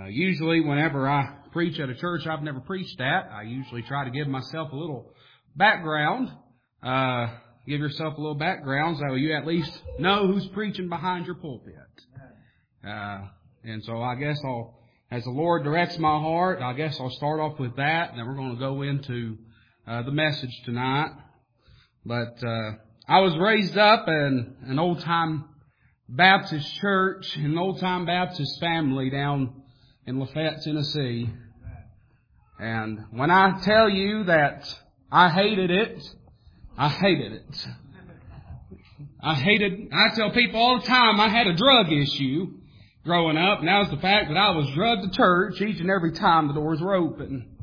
Usually whenever I preach at a church I've never preached at, I usually try to give myself a little background. Give yourself a little background so you at least know who's preaching behind your pulpit. And so I guess as the Lord directs my heart, I guess I'll start off with that, and then we're going to go into the message tonight. But I was raised up in an old-time Baptist church, an old-time Baptist family down in Lafayette, Tennessee. And when I tell you that I hated it, I hated it. I tell people all the time I had a drug issue growing up, and that was the fact that I was drugged to church each and every time the doors were open.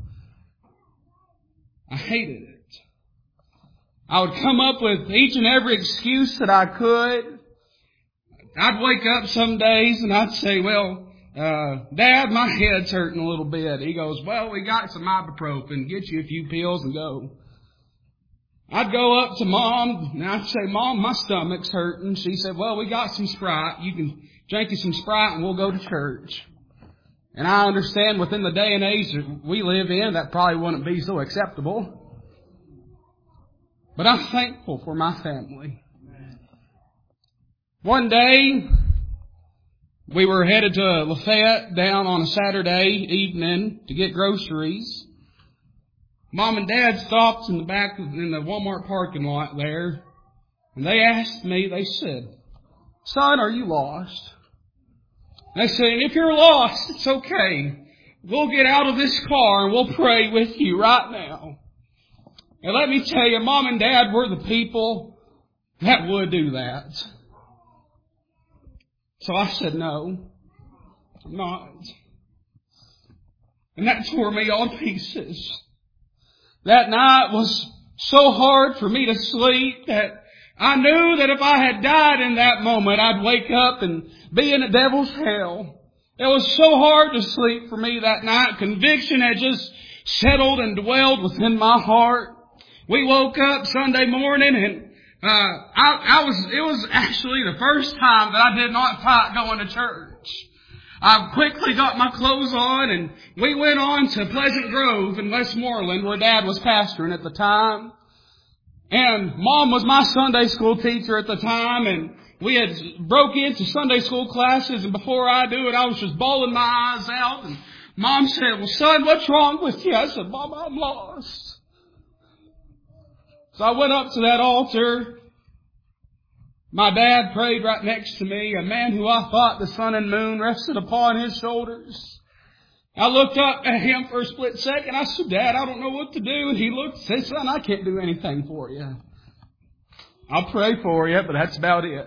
I hated it. I would come up with each and every excuse that I could. I'd wake up some days and I'd say, well, Dad, my head's hurting a little bit. He goes, well, we got some ibuprofen. Get you a few pills and go. I'd go up to Mom and I'd say, Mom, my stomach's hurting. She said, well, we got some Sprite. You can drink you some Sprite and we'll go to church. And I understand within the day and age that we live in, that probably wouldn't be so acceptable. But I'm thankful for my family. One day, we were headed to Lafayette down on a Saturday evening to get groceries. Mom and Dad stopped in the back in the Walmart parking lot there, and they asked me, they said, son, are you lost? They said, if you're lost, it's okay. We'll get out of this car and we'll pray with you right now. And let me tell you, Mom and Dad were the people that would do that. So I said, no, I'm not. And that tore me all to pieces. That night was so hard for me to sleep that I knew that if I had died in that moment, I'd wake up and be in the devil's hell. It was so hard to sleep for me that night. Conviction had just settled and dwelled within my heart. We woke up Sunday morning and it was actually the first time that I did not fight going to church. I quickly got my clothes on and we went on to Pleasant Grove in Westmoreland where Dad was pastoring at the time. And Mom was my Sunday school teacher at the time, and we had broke into Sunday school classes, and before I do it, I was just bawling my eyes out. And Mom said, well, son, what's wrong with you? I said, Mom, I'm lost. So I went up to that altar. My dad prayed right next to me, a man who I thought the sun and moon rested upon his shoulders. I looked up at him for a split second. I said, Dad, I don't know what to do. And he looked and said, son, I can't do anything for you. I'll pray for you, but that's about it.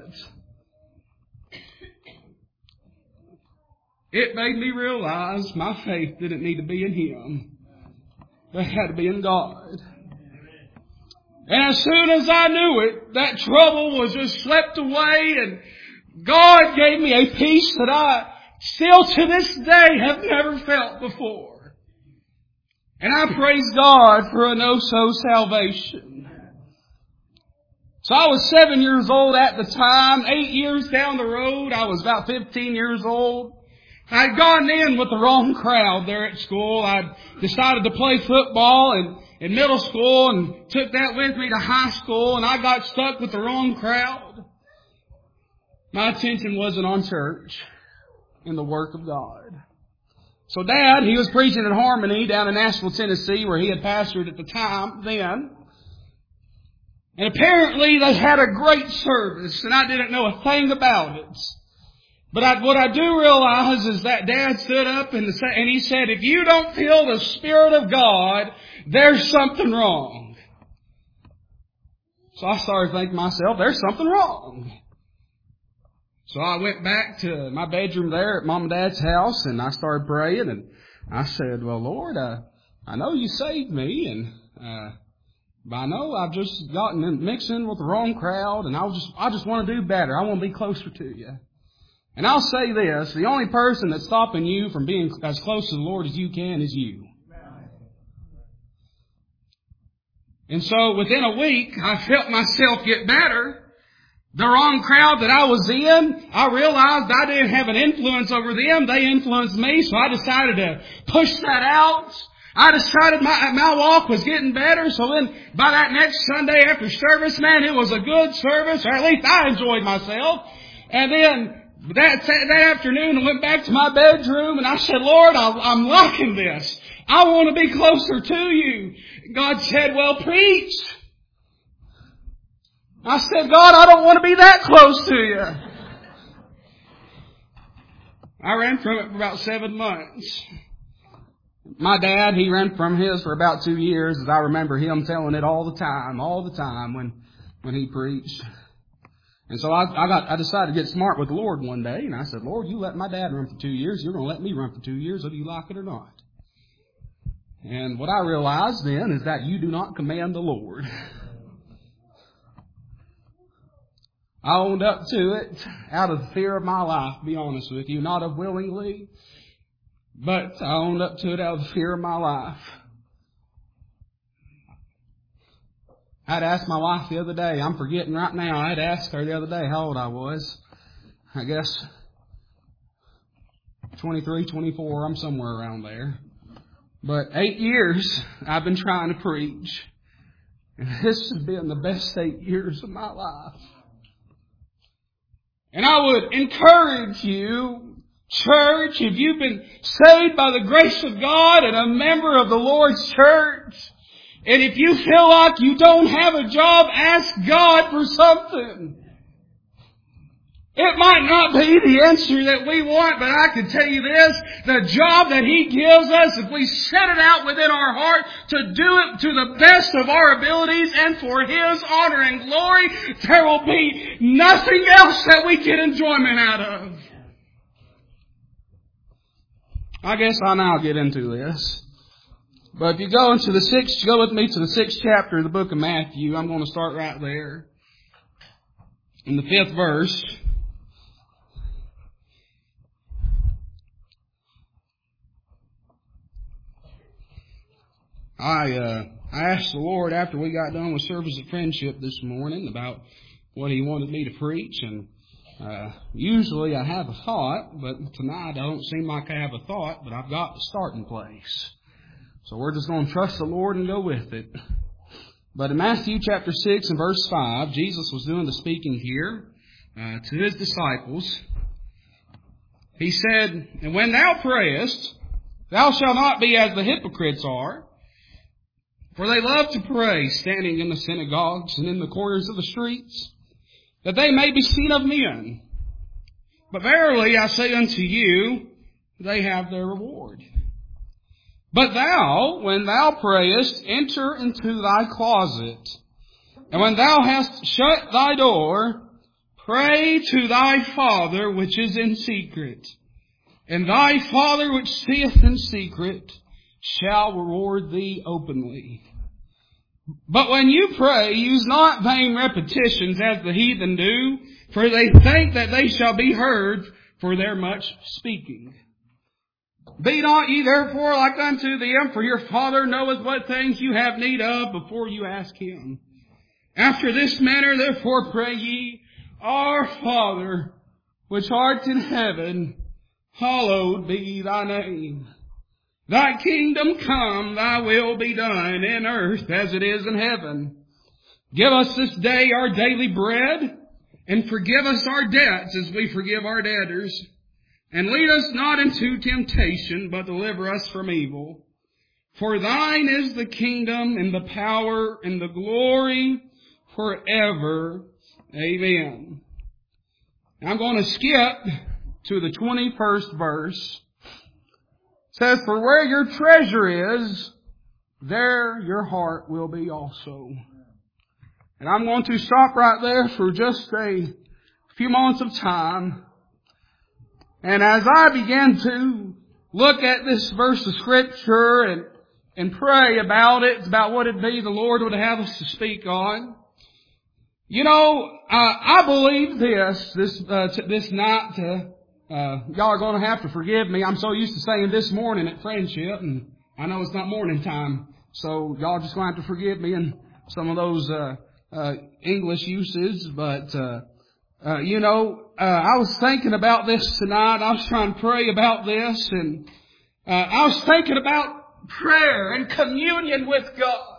It made me realize my faith didn't need to be in him. It had to be in God. And as soon as I knew it, that trouble was just swept away, and God gave me a peace that I still to this day have never felt before. And I praise God for a no-so salvation. So I was 7 years old at the time. 8 years down the road, I was about 15 years old. I'd gone in with the wrong crowd there at school. I'd decided to play football in middle school and took that with me to high school, and I got stuck with the wrong crowd. My attention wasn't on church in the work of God. So Dad, he was preaching at Harmony down in Nashville, Tennessee, where he had pastored at the time then. And apparently they had a great service, and I didn't know a thing about it. But what I do realize is that Dad stood up and he said, if you don't feel the Spirit of God, there's something wrong. So I started thinking to myself, there's something wrong. So I went back to my bedroom there at Mom and Dad's house, and I started praying, and I said, well, Lord, I know you saved me, and but I know I've just gotten mixed in with the wrong crowd, and I just want to do better. I want to be closer to you. And I'll say this, the only person that's stopping you from being as close to the Lord as you can is you. And so within a week, I felt myself get better. the wrong crowd that I was in. I realized I didn't have an influence over them. They influenced me, so I decided to push that out. I decided my walk was getting better, so then by that next Sunday after service, man, it was a good service, or at least I enjoyed myself. And then that afternoon I went back to my bedroom and I said, Lord, I'm liking this. I want to be closer to you. God said, well, preach. I said, God, I don't want to be that close to you. I ran from it for about 7 months. My dad, he ran from his for about 2 years, as I remember him telling it all the time when he preached. And so I decided to get smart with the Lord one day, and I said, Lord, you let my dad run for 2 years, you're going to let me run for 2 years, whether you like it or not. And what I realized then is that you do not command the Lord. I owned up to it out of the fear of my life, to be honest with you, not of willingly, but I owned up to it out of the fear of my life. I'd asked my wife the other day, I'm forgetting right now, I'd asked her the other day how old I was. I guess 23, 24, I'm somewhere around there. But 8 years I've been trying to preach. And this has been the best 8 years of my life. And I would encourage you, church, if you've been saved by the grace of God and a member of the Lord's church, and if you feel like you don't have a job, ask God for something. It might not be the answer that we want, but I can tell you this, the job that He gives us, if we set it out within our heart to do it to the best of our abilities and for His honor and glory, there will be nothing else that we get enjoyment out of. I guess I'll now get into this. But if you go with me to the 6th chapter of the book of Matthew, I'm going to start right there. In the 5th verse. I asked the Lord after we got done with service of friendship this morning about what He wanted me to preach, and usually I have a thought, but tonight I don't seem like I have a thought, but I've got the starting place. So we're just going to trust the Lord and go with it. But in Matthew chapter 6 and verse 5, Jesus was doing the speaking here to His disciples. He said, "And when thou prayest, thou shalt not be as the hypocrites are, for they love to pray, standing in the synagogues and in the corners of the streets, that they may be seen of men. But verily I say unto you, they have their reward. But thou, when thou prayest, enter into thy closet, and when thou hast shut thy door, pray to thy Father which is in secret. And thy Father which seeth in secret shall reward thee openly. But when you pray, use not vain repetitions as the heathen do, for they think that they shall be heard for their much speaking. Be not ye therefore like unto them, for your Father knoweth what things you have need of before you ask Him. After this manner therefore pray ye, Our Father, which art in heaven, hallowed be thy name. Thy kingdom come, thy will be done in earth as it is in heaven. Give us this day our daily bread, and forgive us our debts as we forgive our debtors. And lead us not into temptation, but deliver us from evil. For thine is the kingdom and the power and the glory forever. Amen. I'm going to skip to the 21st verse. It says, "For where your treasure is, there your heart will be also." And I'm going to stop right there for just a few moments of time. And as I began to look at this verse of Scripture and pray about it, about what it'd be the Lord would have us to speak on, you know, I believe this night, y'all are going to have to forgive me. I'm so used to saying this morning at friendship, and I know it's not morning time, so y'all just going to have to forgive me in some of those English uses. But I was thinking about this tonight. I was trying to pray about this, and I was thinking about prayer and communion with God.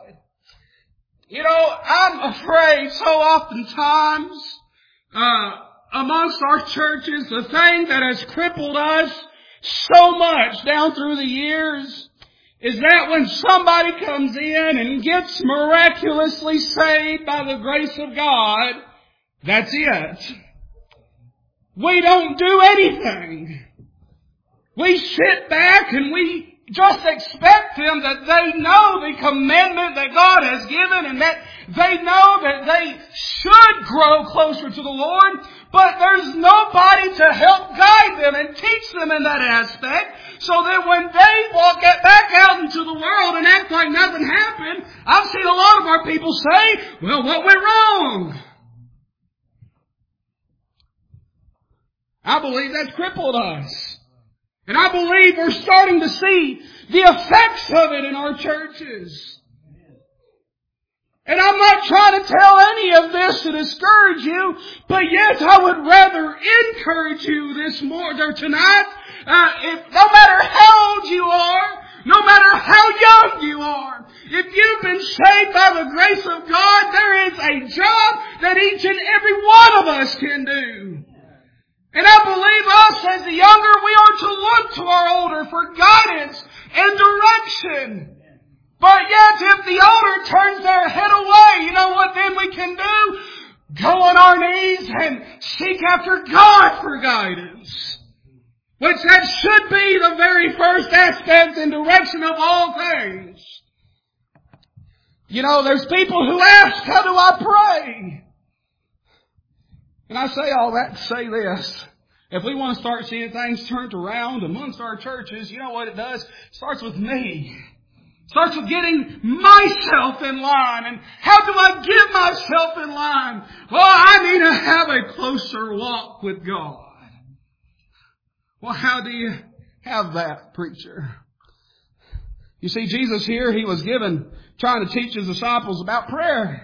I'm afraid so oftentimes amongst our churches, the thing that has crippled us so much down through the years is that when somebody comes in and gets miraculously saved by the grace of God, that's it. We don't do anything. We sit back and we just expect them that they know the commandment that God has given and that they know that they should grow closer to the Lord, but there's nobody to help guide them and teach them in that aspect, so that when they walk back out into the world and act like nothing happened, I've seen a lot of our people say, well, what went wrong? I believe that's crippled us. And I believe we're starting to see the effects of it in our churches. And I'm not trying to tell any of this to discourage you, but yet I would rather encourage you this morning or tonight. No matter how old you are, no matter how young you are, if you've been saved by the grace of God, there is a job that each and every one of us can do. And I believe us as the younger, we are to look to our older for guidance and direction. But yet if the older turns their head away, you know what then we can do? Go on our knees and seek after God for guidance. Which that should be the very first aspect and direction of all things. There's people who ask, how do I pray? And I say all that to say this. If we want to start seeing things turned around amongst our churches, you know what it does? It starts with me. It starts with getting myself in line. And how do I get myself in line? Well, I need to have a closer walk with God. Well, how do you have that, preacher? You see, Jesus here, He was trying to teach His disciples about prayer.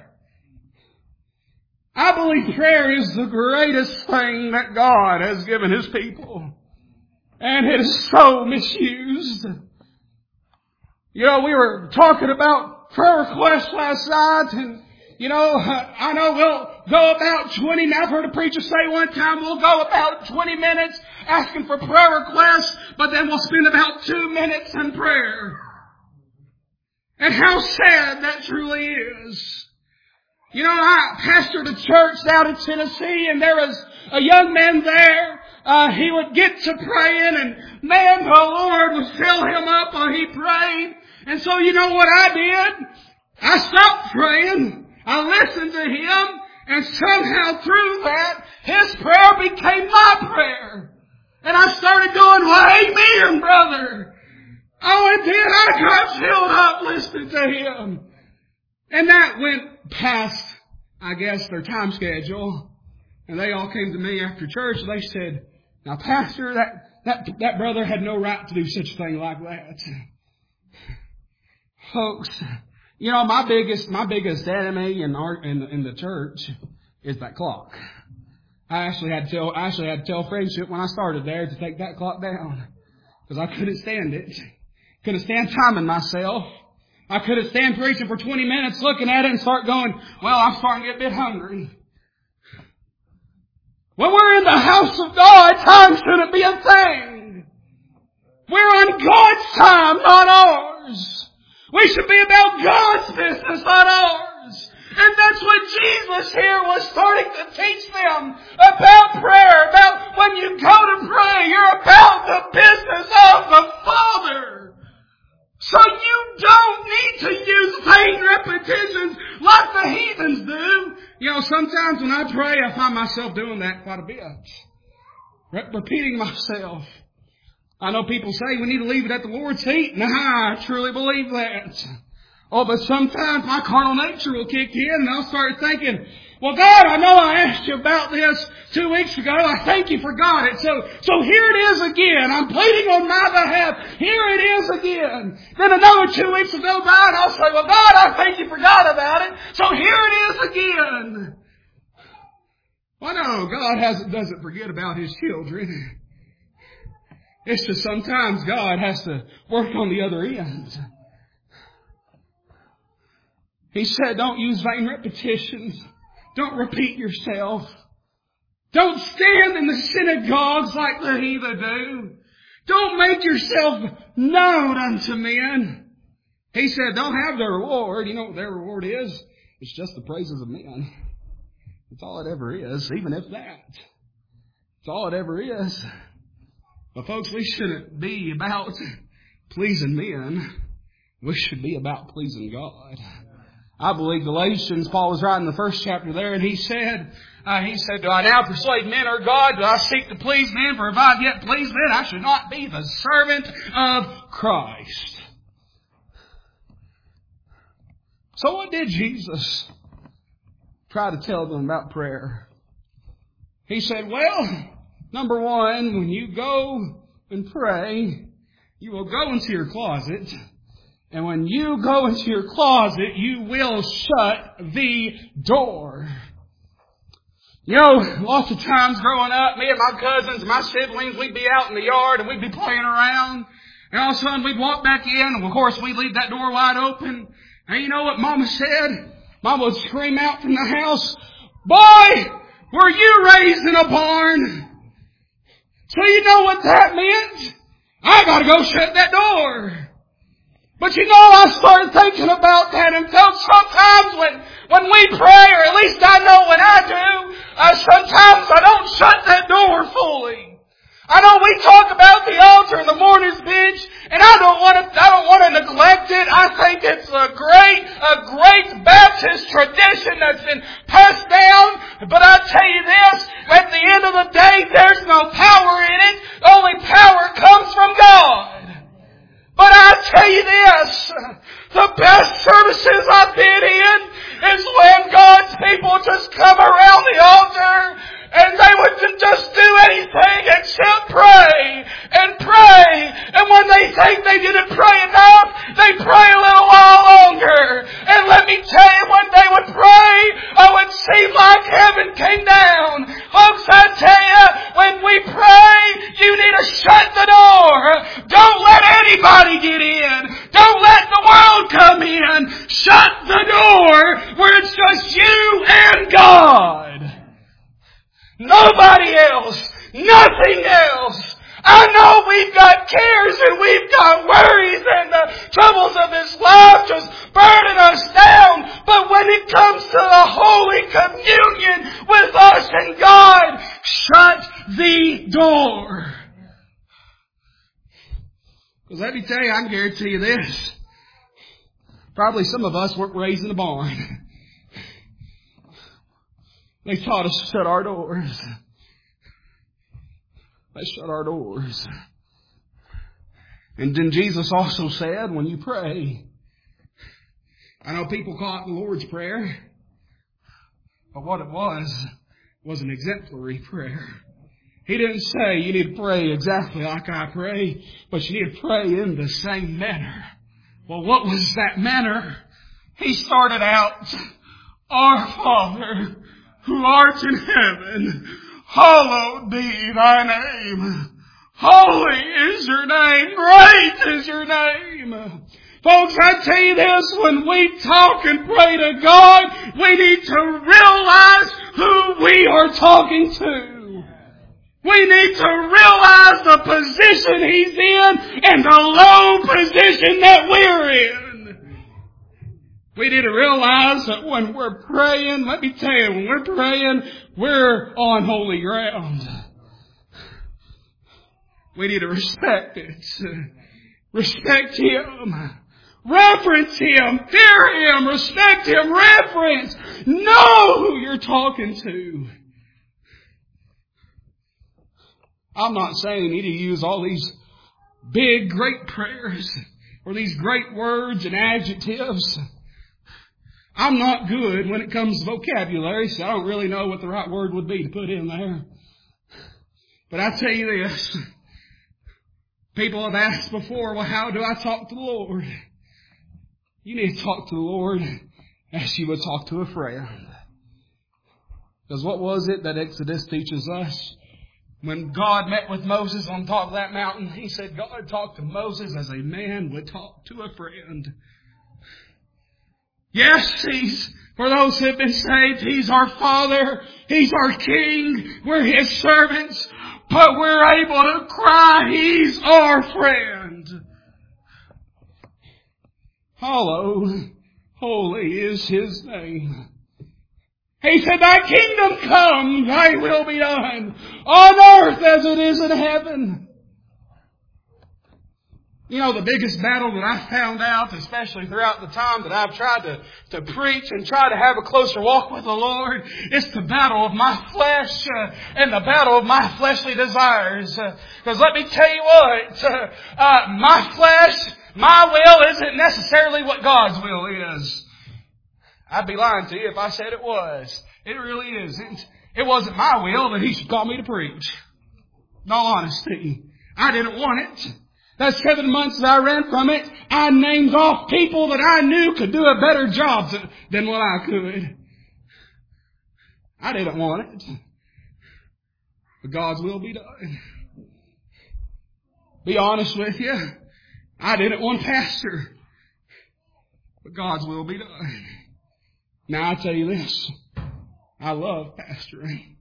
I believe prayer is the greatest thing that God has given His people. And it is so misused. We were talking about prayer requests last night, and I know we'll go about 20 minutes. I've heard a preacher say one time we'll go about 20 minutes asking for prayer requests, but then we'll spend about 2 minutes in prayer. And how sad that truly is. I pastored a church down in Tennessee, and there was a young man there. He would get to praying, and man, the Lord would fill him up while he prayed. And so you know what I did? I stopped praying. I listened to him, and somehow through that, his prayer became my prayer. And I started going, well, amen, brother. Oh, and then I got filled up listening to him. And that went past, I guess, their time schedule. And they all came to me after church and they said, now, Pastor, that brother had no right to do such a thing like that. Folks, my biggest enemy in the church is that clock. I actually had to tell Friendship when I started there to take that clock down. Because I couldn't stand it. Couldn't stand timing myself. I couldn't stand preaching for 20 minutes looking at it and start going, well, I'm starting to get a bit hungry. When we're in the house of God, time shouldn't be a thing. We're on God's time, not ours. We should be about God's business, not ours. And that's what Jesus here was starting to teach them about prayer, about when you go to pray, you're about the business of the Father. So you don't need to use vain repetitions like the heathens do. Sometimes when I pray, I find myself doing that quite a bit. Repeating myself. I know people say we need to leave it at the Lord's feet. Nah, I truly believe that. Oh, but sometimes my carnal nature will kick in and I'll start thinking, well, God, I know I asked you about this 2 weeks ago. I thank you for God. So here it is again. I'm pleading on my behalf. Here it is again. Then another 2 weeks will go by and I'll say, well, God, I thank you for God about it. So here it is again. Well, no, God doesn't forget about His children. It's just sometimes God has to work on the other end. He said, don't use vain repetitions. Don't repeat yourself. Don't stand in the synagogues like the heathen do. Don't make yourself known unto men. He said, don't have their reward. You know what their reward is? It's just the praises of men. That's all it ever is, even if that. That's all it ever is. But folks, we shouldn't be about pleasing men. We should be about pleasing God. I believe Galatians, Paul was writing the first chapter there, and he said, do I now persuade men or God? Do I seek to please men? For if I have yet pleased men, I should not be the servant of Christ. So what did Jesus try to tell them about prayer? He said, well, number one, when you go and pray, you will go into your closet. And when you go into your closet, you will shut the door. You know, lots of times growing up, me and my cousins, my siblings, we'd be out in the yard and we'd be playing around. And all of a sudden we'd walk back in, and of course we'd leave that door wide open. And you know what Mama said? Mama would scream out from the house, "Boy, were you raised in a barn?" So you know what that meant? I gotta go shut that door. But you know, I started thinking about that, and felt sometimes when we pray, or at least I know when I do, sometimes I don't shut that door fully. I know we talk about the altar and the mourner's bench, and I don't want to neglect it. I think it's a great Baptist tradition that's been passed down. But I tell you this, at the end of the day, there's no power in it. Only power comes from God. But I tell you this, the best services I've been in is when God's people just come around the altar and they wouldn't just do anything except pray and pray. And when they think they didn't pray enough, they pray a little while longer. And let me tell you, when they would pray, it would seem like heaven came down. Folks, I tell you, when we pray, you need to shut the door. Don't let anybody get in. Don't let the world come in. Shut the door where it's just you and God. Nobody else. Nothing else. I know we've got cares and we've got worries and the troubles of this life just burden us down. But when it comes to the Holy Communion with us and God, shut the door. Because let me tell you, I can guarantee you this. Probably some of us weren't raised in a barn. They taught us to shut our doors. They shut our doors. And then Jesus also said, when you pray, I know people call it the Lord's Prayer, but what it was an exemplary prayer. He didn't say you need to pray exactly like I pray, but you need to pray in the same manner. Well, what was that manner? He started out, Our Father, who art in heaven, hallowed be thy name. Holy is your name. Great is your name. Folks, I tell you this, when we talk and pray to God, we need to realize who we are talking to. We need to realize the position He's in and the low position that we're in. We need to realize that when we're praying, let me tell you, when we're praying, we're on holy ground. We need to respect it. Respect Him. Reverence Him. Fear Him. Respect Him. Reverence. Know who you're talking to. I'm not saying you need to use all these big, great prayers or these great words and adjectives. I'm not good when it comes to vocabulary, so I don't really know what the right word would be to put in there. But I tell you this. People have asked before, well, how do I talk to the Lord? You need to talk to the Lord as you would talk to a friend. Because what was it that Exodus teaches us? When God met with Moses on top of that mountain, He said God talked to Moses as a man would talk to a friend. Yes, for those who have been saved, He's our Father. He's our King. We're His servants. But we're able to cry, He's our friend. Hallowed, holy is His name. He said, Thy kingdom come, Thy will be done, on earth as it is in heaven. You know, the biggest battle that I found out, especially throughout the time that I've tried to preach and try to have a closer walk with the Lord, it's the battle of my flesh and the battle of my fleshly desires. Because let me tell you what, my flesh, my will isn't necessarily what God's will is. I'd be lying to you if I said it was. It really isn't. It wasn't my will that He should call me to preach. In all honesty, I didn't want it. That 7 months that I ran from it, I named off people that I knew could do a better job than what I could. I didn't want it. But God's will be done. Be honest with you, I didn't want to pastor. But God's will be done. Now I tell you this, I love pastoring.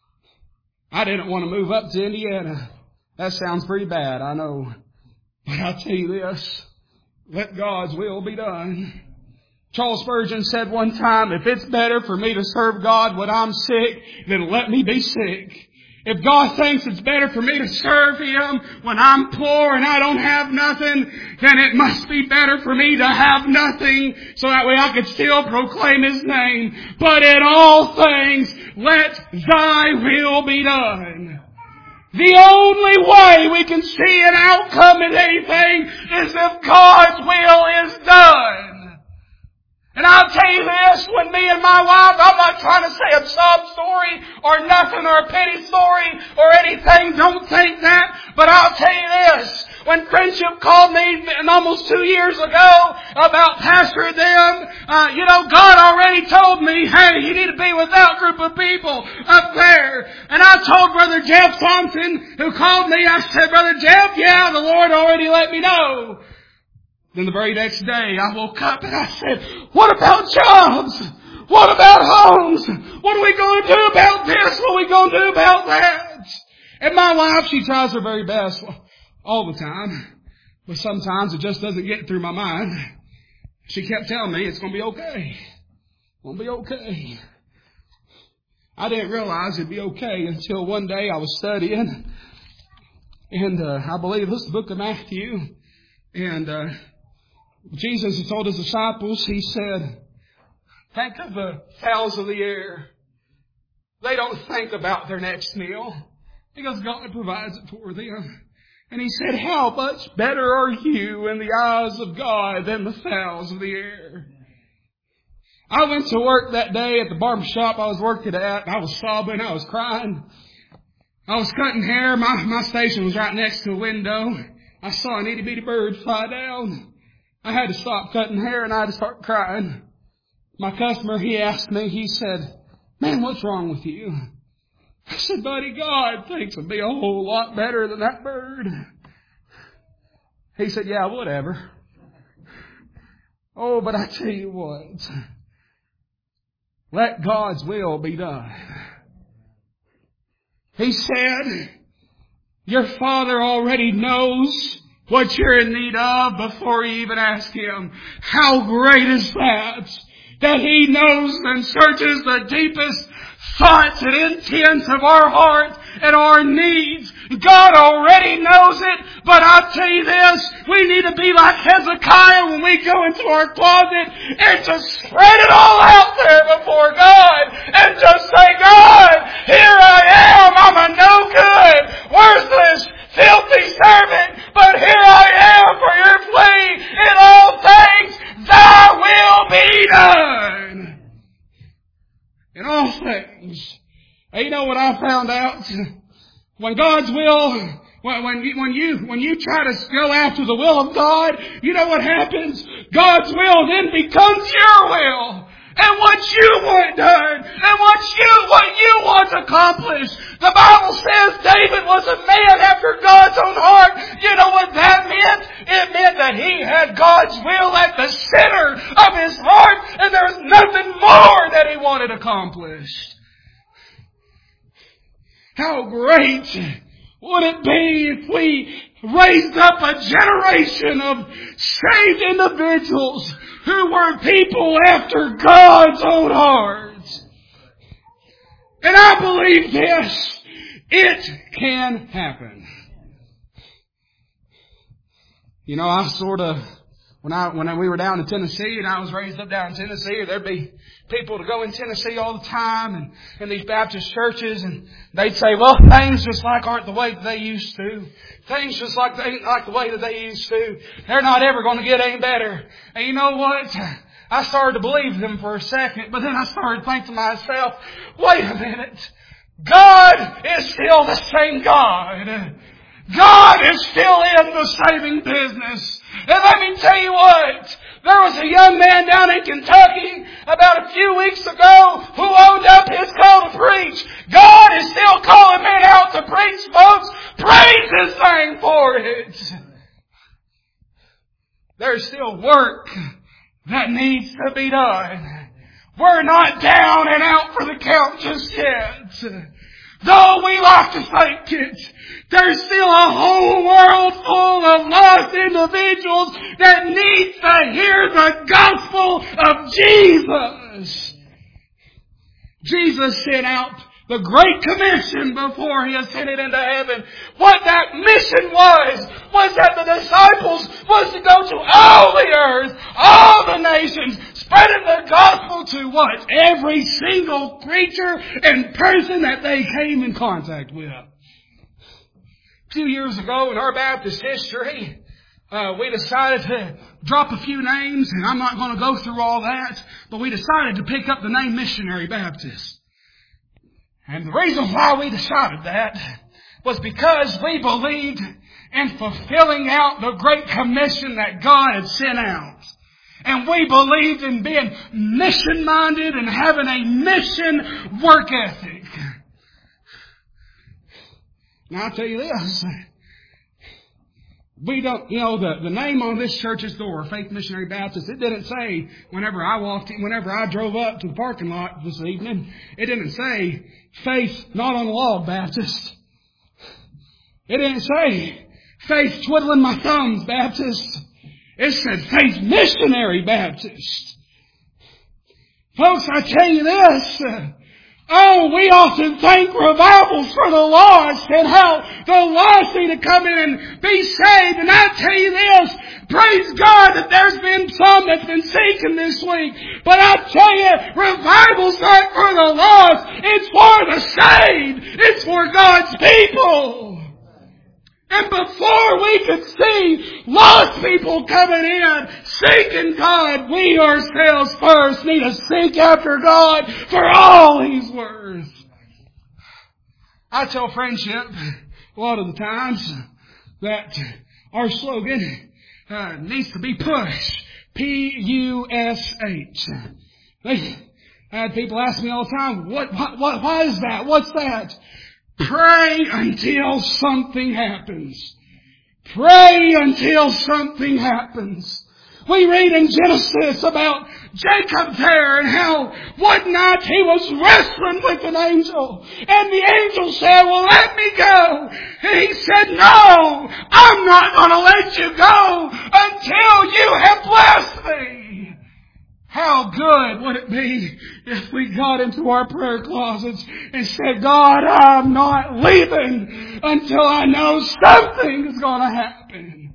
I didn't want to move up to Indiana. That sounds pretty bad, I know. But I'll tell you this, let God's will be done. Charles Spurgeon said one time, if it's better for me to serve God when I'm sick, then let me be sick. If God thinks it's better for me to serve Him when I'm poor and I don't have nothing, then it must be better for me to have nothing so that way I could still proclaim His name. But in all things, let Thy will be done. The only way we can see an outcome in anything is if God's will is done. And I'll tell you this, when me and my wife, I'm not trying to say a sob story or nothing or a pity story or anything, don't think that, but I'll tell you this, when Friendship called me almost 2 years ago about pastoring them, God already told me, hey, you need to be with that group of people up there. And I told Brother Jeff Thompson, who called me, I said, Brother Jeff, yeah, the Lord already let me know. Then the very next day, I woke up and I said, what about jobs? What about homes? What are we going to do about this? What are we going to do about that? And my wife, she tries her very best all the time. But sometimes it just doesn't get through my mind. She kept telling me it's going to be okay. It's going to be okay. I didn't realize it'd be okay until one day I was studying. And I believe this is the book of Matthew. And Jesus had told His disciples, He said, think of the fowls of the air. They don't think about their next meal because God provides it for them. And He said, how much better are you in the eyes of God than the fowls of the air? I went to work that day at the barber shop I was working at. I was sobbing. I was crying. I was cutting hair. My station was right next to a window. I saw an itty bitty bird fly down. I had to stop cutting hair and I had to start crying. My customer, he asked me, he said, man, what's wrong with you? I said, buddy, God thinks it'd be a whole lot better than that bird. He said, yeah, whatever. Oh, but I tell you what, let God's will be done. He said, your Father already knows what you're in need of before you even ask Him. How great is that? That He knows and searches the deepest thoughts and intents of our heart and our needs. God already knows it, but I'll tell you this, we need to be like Hezekiah when we go into our closet and just spread it all out there before God and just say, God, here I am, I'm a no good, worthless, filthy servant, but here I am for your plea. In all things, Thy will be done. In all things. And you know what I found out? When God's will, when you try to go after the will of God, you know what happens? God's will then becomes your will. and what you want done and what you want accomplished. The Bible says David was a man after God's own heart. You know what that meant? It meant that he had God's will at the center of his heart, and there was nothing more that he wanted accomplished. How great would it be if we raised up a generation of saved individuals who were people after God's own heart? And I believe this. It can happen. You know, I sort of, when we were down in Tennessee, and I was raised up down in Tennessee, there'd be people to go in Tennessee all the time and in these Baptist churches, and they'd say, well, things just aren't the way that they used to. Things just ain't like the way that they used to. They're not ever going to get any better. And you know what? I started to believe them for a second, but then I started thinking to myself, wait a minute. God is still the same God. God is still in the saving business. And let me tell you what, there was a young man down in Kentucky about a few weeks ago who owned up his call to preach. God is still calling men out to preach, folks. Praise His name for it. There's still work that needs to be done. We're not down and out for the count just yet. Though we like to think it, there's still a whole world full of lost individuals that need to hear the gospel of Jesus. Jesus sent out the Great Commission before He ascended into heaven. What that mission was that the disciples was to go to all the earth, all the nations, spreading the gospel to what? Every single creature and person that they came in contact with. A few years ago in our Baptist history, we decided to drop a few names, and I'm not going to go through all that, but we decided to pick up the name Missionary Baptist. And the reason why we decided that was because we believed in fulfilling out the Great Commission that God had sent out. And we believed in being mission-minded and having a mission work ethic. Now I'll tell you this. We don't, the name on this church's door, Faith Missionary Baptist, it didn't say whenever I drove up to the parking lot this evening, it didn't say Faith Not on the Log Baptist. It didn't say Faith Twiddling My Thumbs Baptist. It said Faith Missionary Baptist. Folks, I tell you this. We often think revivals for the lost and how the lost need to come in and be saved. And I tell you this, praise God that there's been some that's been seeking this week. But I tell you, revival's not for the lost. It's for the saved. It's for God's people. And before we could see lost people coming in, seeking God, we ourselves first need to seek after God for all He's worth. I tell Friendship a lot of the times that our slogan needs to be pushed. P-U-S-H. I had people ask me all the time, why is that? What's that? Pray until something happens. Pray until something happens. We read in Genesis about Jacob there and how one night he was wrestling with an angel. And the angel said, well, let me go. And he said, no, I'm not going to let you go until you have blessed me. How good would it be if we got into our prayer closets and said, God, I'm not leaving until I know something is going to happen.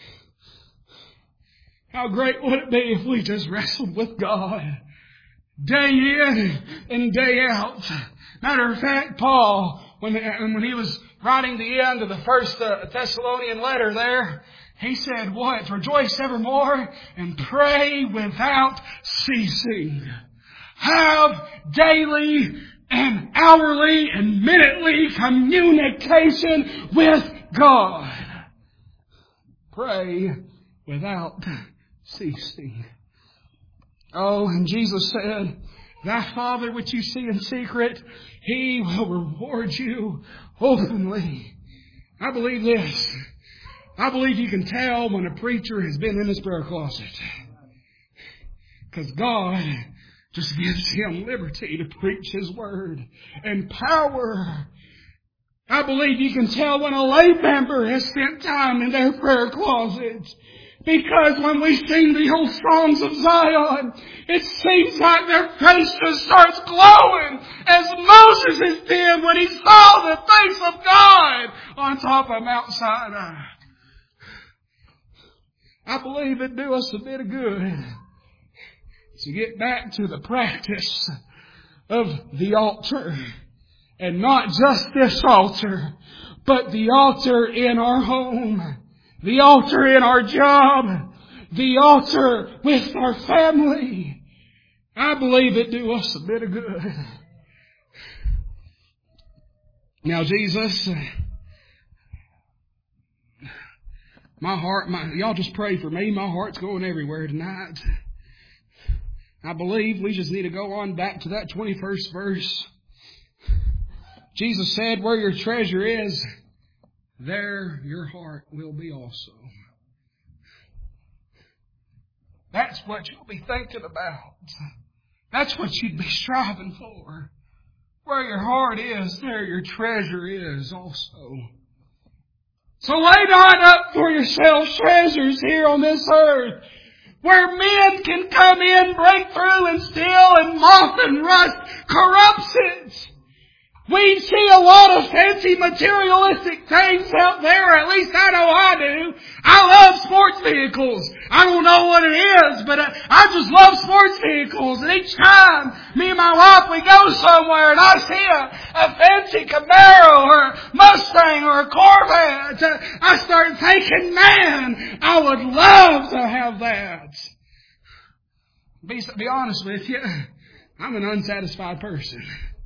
How great would it be if we just wrestled with God day in and day out. Matter of fact, Paul, when he was writing the end of the first Thessalonian letter there, he said, what? Rejoice evermore and pray without ceasing. Have daily and hourly and minutely communication with God. Pray without ceasing. Oh, and Jesus said, Thy Father which you see in secret, He will reward you openly. I believe this. I believe you can tell when a preacher has been in his prayer closet. Because God just gives him liberty to preach His Word and power. I believe you can tell when a lay member has spent time in their prayer closet. Because when we sing the old songs of Zion, it seems like their face just starts glowing as Moses did when he saw the face of God on top of Mount Sinai. I believe it'd do us a bit of good to get back to the practice of the altar. And not just this altar, but the altar in our home, the altar in our job, the altar with our family. I believe it do us a bit of good. Now Jesus, y'all just pray for me. My heart's going everywhere tonight. I believe we just need to go on back to that 21st verse. Jesus said, where your treasure is, there your heart will be also. That's what you'll be thinking about. That's what you'd be striving for. Where your heart is, there your treasure is also. So lay not up for yourselves treasures here on this earth, where men can come in, break through, and steal, and moth and rust corrupts it. We see a lot of fancy materialistic things out there, at least I know I do. I love sports vehicles. I don't know what it is, but I just love sports vehicles. And each time me and my wife, we go somewhere and I see a fancy Camaro or a Mustang or a Corvette, I start thinking, man, I would love to have that. Be honest with you, I'm an unsatisfied person.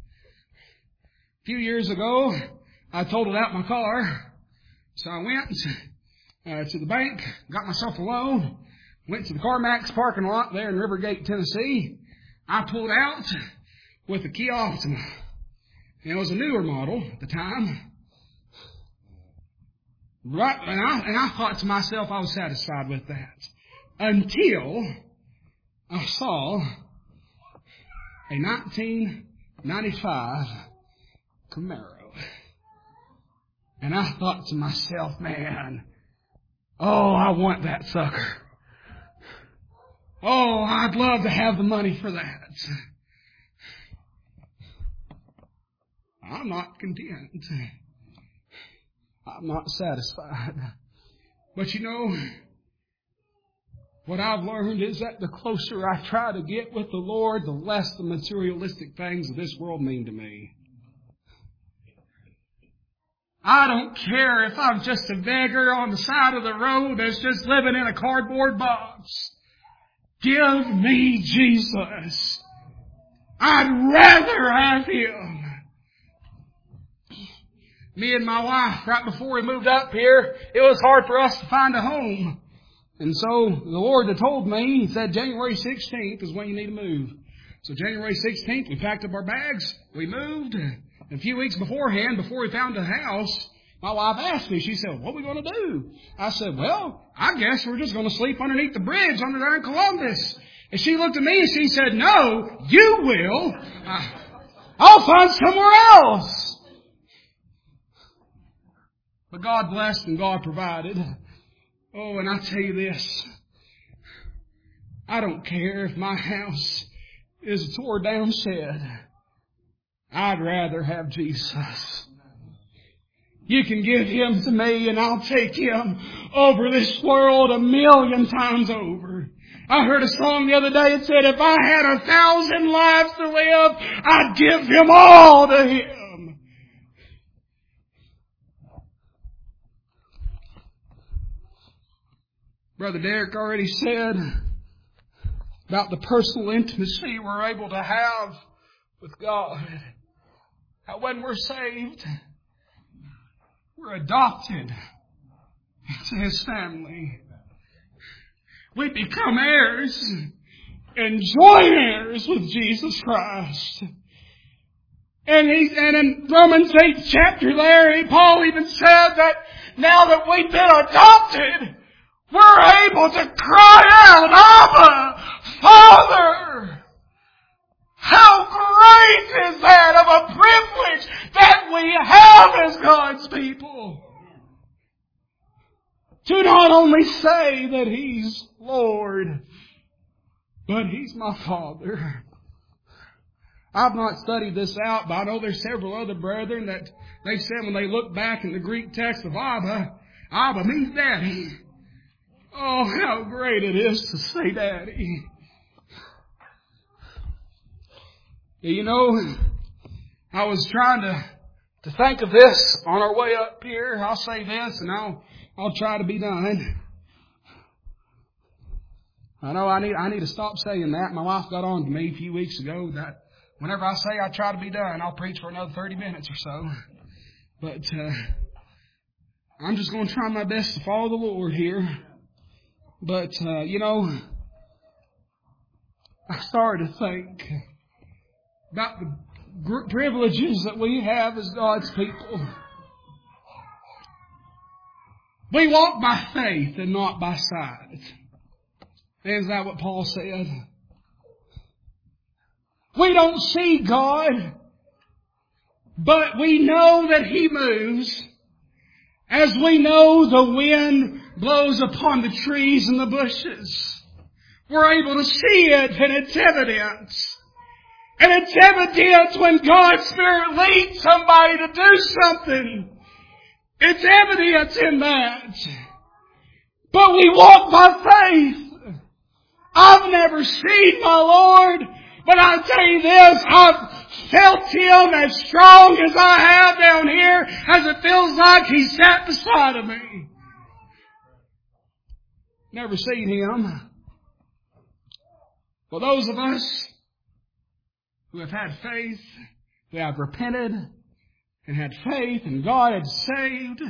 A few years ago, I totaled out my car. So I went to the bank, got myself a loan, went to the CarMax parking lot there in Rivergate, Tennessee. I pulled out with a Kia Optima. And it was a newer model at the time. Right, and I thought to myself I was satisfied with that. Until I saw a 1995 Camaro. And I thought to myself, man, oh, I want that sucker. Oh, I'd love to have the money for that. I'm not content. I'm not satisfied. But you know, what I've learned is that the closer I try to get with the Lord, the less the materialistic things of this world mean to me. I don't care if I'm just a beggar on the side of the road that's just living in a cardboard box. Give me Jesus. I'd rather have Him. Me and my wife, right before we moved up here, it was hard for us to find a home. And so the Lord had told me, He said January 16th is when you need to move. So January 16th, we packed up our bags, we moved. A few weeks beforehand, before we found a house, my wife asked me, she said, what are we going to do? I said, well, I guess we're just going to sleep underneath the bridge under there in Columbus. And she looked at me and she said, no, you will. I'll find somewhere else. But God blessed and God provided. Oh, and I tell you this, I don't care if my house is a tore down shed. I'd rather have Jesus. You can give Him to me and I'll take Him over this world 1,000,000 times over. I heard a song the other day that said, if I had 1,000 lives to live, I'd give them all to Him. Brother Derek already said about the personal intimacy we're able to have with God. How when we're saved, we're adopted into His family. We become heirs. and joint heirs with Jesus Christ. And in Romans 8 chapter there, Paul even said that now that we've been adopted, we're able to cry out, Abba, Father! How great is that of a privilege that we have as God's people? To not only say that He's Lord, but He's my Father. I've not studied this out, but I know there's several other brethren that they said when they look back in the Greek text of Abba, Abba means Daddy. Oh, how great it is to say Daddy. You know, I was trying to think of this on our way up here. I'll say this and I'll try to be done. I know I need to stop saying that. My wife got on to me a few weeks ago that whenever I say I try to be done, I'll preach for another 30 minutes or so. But I'm just going to try my best to follow the Lord here. But, you know, I started to think about the privileges that we have as God's people. We walk by faith and not by sight. Isn't that what Paul said? We don't see God, but we know that He moves. As we know the wind blows upon the trees and the bushes. We're able to see it and it's evidence. And it's evidence when God's Spirit leads somebody to do something. It's evidence in that. But we walk by faith. I've never seen my Lord, but I'll tell you this, I've felt Him as strong as I have down here, as it feels like He sat beside of me. Never seen Him. Well, those of us who have had faith, who have repented and had faith and God had saved.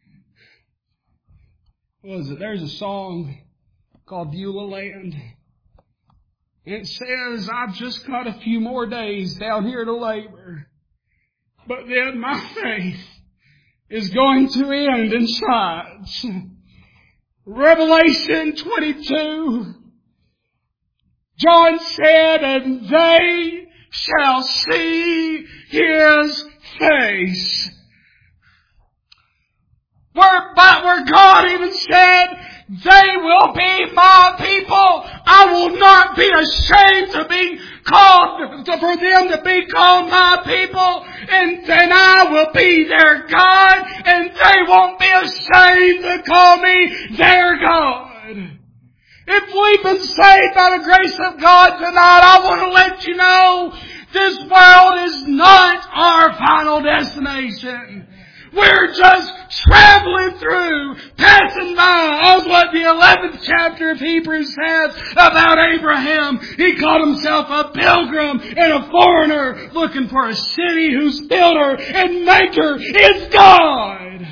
What was it? There's a song called Beulah Land. And it says, I've just got a few more days down here to labor. But then my faith is going to end in sight. Revelation 22. John said, and they shall see His face. Where God even said, they will be my people. I will not be ashamed to be called, for them to be called my people. And I will be their God. And they won't be ashamed to call me their God. If we've been saved by the grace of God tonight, I want to let you know this world is not our final destination. We're just traveling through, passing by. That's what the 11th chapter of Hebrews says about Abraham. He called himself a pilgrim and a foreigner looking for a city whose builder and maker is God.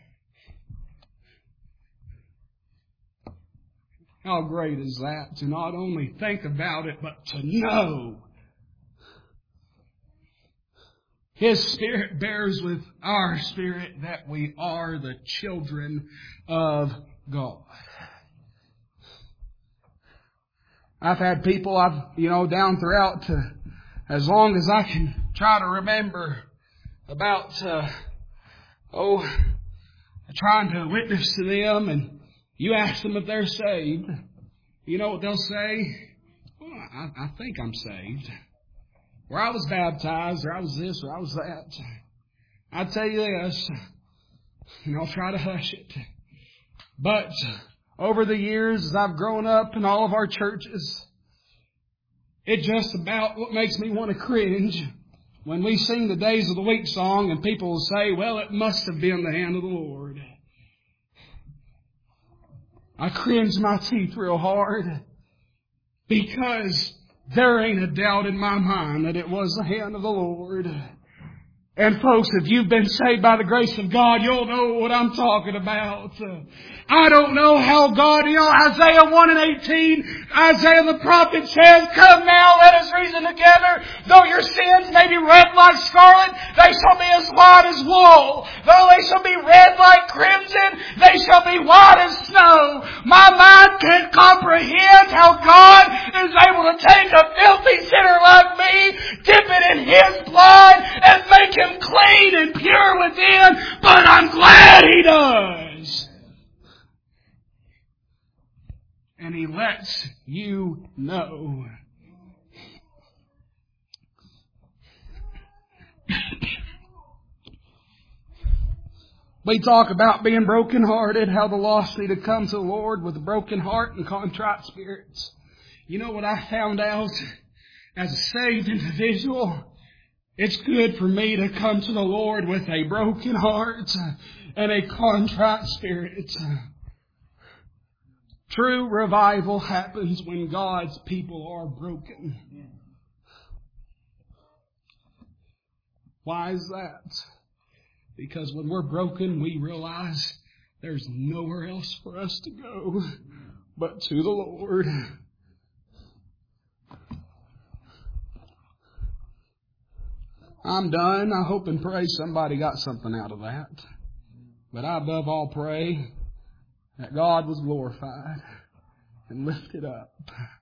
How great is that to not only think about it, but to know. His Spirit bears with our spirit that we are the children of God. I've had people down throughout as long as I can try to remember about trying to witness to them, and you ask them if they're saved. You know what they'll say? Well, I think I'm saved. Or I was baptized, or I was this, or I was that. I tell you this, and I'll try to hush it. But over the years, as I've grown up in all of our churches, it just about what makes me want to cringe when we sing the Days of the Week song and people will say, well, it must have been the hand of the Lord. I cringe my teeth real hard because there ain't a doubt in my mind that it was the hand of the Lord. And folks, if you've been saved by the grace of God, you'll know what I'm talking about. I don't know how God, Isaiah 1 and 18, Isaiah the prophet says, "Come now, let us reason together. Though your sins may be red like scarlet, they shall be as white as wool. Though they shall be red like crimson, they shall be white as snow." My mind can't comprehend how God is able to take a filthy sinner like me, dip it in His blood, and make him clean and pure within, but I'm glad He does. And He lets you know. We talk about being brokenhearted, how the lost need to come to the Lord with a broken heart and contrite spirits. You know what I found out as a saved individual? It's good for me to come to the Lord with a broken heart and a contrite spirit. True revival happens when God's people are broken. Why is that? Because when we're broken, we realize there's nowhere else for us to go but to the Lord. I'm done. I hope and pray somebody got something out of that. But I above all pray that God was glorified and lifted up.